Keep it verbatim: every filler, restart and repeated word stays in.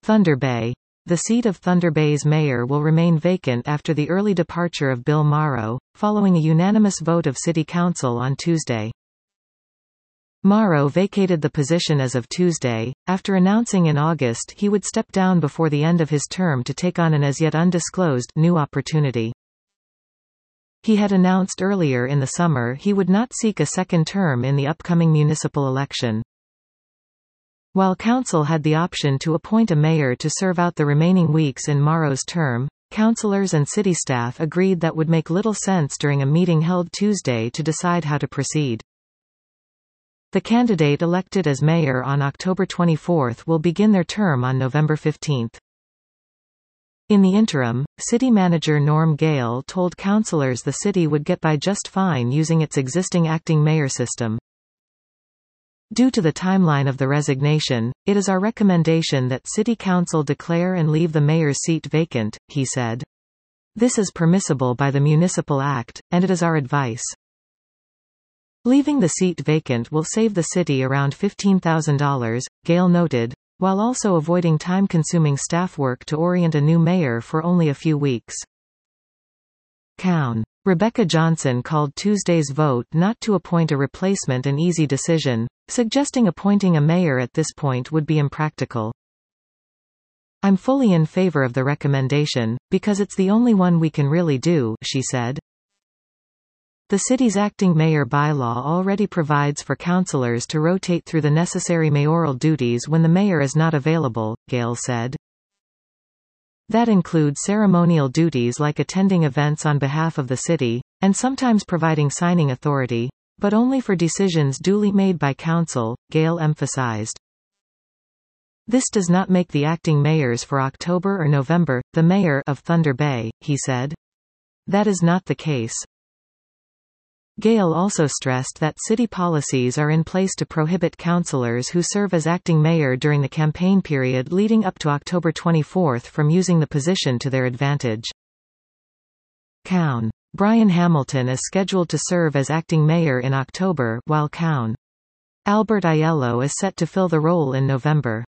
Thunder Bay. The seat of Thunder Bay's mayor will remain vacant after the early departure of Bill Morrow, following a unanimous vote of City Council on Tuesday. Morrow vacated the position as of Tuesday, after announcing in August he would step down before the end of his term to take on an as-yet undisclosed new opportunity. He had announced earlier in the summer he would not seek a second term in the upcoming municipal election. While council had the option to appoint a mayor to serve out the remaining weeks in Morrow's term, councillors and city staff agreed that would make little sense during a meeting held Tuesday to decide how to proceed. The candidate elected as mayor on October twenty-fourth will begin their term on November fifteenth. In the interim, city manager Norm Gale told councillors the city would get by just fine using its existing acting mayor system. Due to the timeline of the resignation, it is our recommendation that City Council declare and leave the mayor's seat vacant, he said. This is permissible by the Municipal Act, and it is our advice. Leaving the seat vacant will save the city around fifteen thousand dollars, Gale noted, while also avoiding time-consuming staff work to orient a new mayor for only a few weeks. Cown. Rebecca Johnson called Tuesday's vote not to appoint a replacement an easy decision, suggesting appointing a mayor at this point would be impractical. I'm fully in favor of the recommendation, because it's the only one we can really do, she said. The city's acting mayor bylaw already provides for councillors to rotate through the necessary mayoral duties when the mayor is not available, Gale said. That includes ceremonial duties like attending events on behalf of the city, and sometimes providing signing authority, but only for decisions duly made by council, Gale emphasized. This does not make the acting mayors for October or November the mayor of Thunder Bay, he said. That is not the case. Gale also stressed that city policies are in place to prohibit councillors who serve as acting mayor during the campaign period leading up to October twenty-fourth from using the position to their advantage. Cown. Brian Hamilton is scheduled to serve as acting mayor in October, while Cown. Albert Aiello is set to fill the role in November.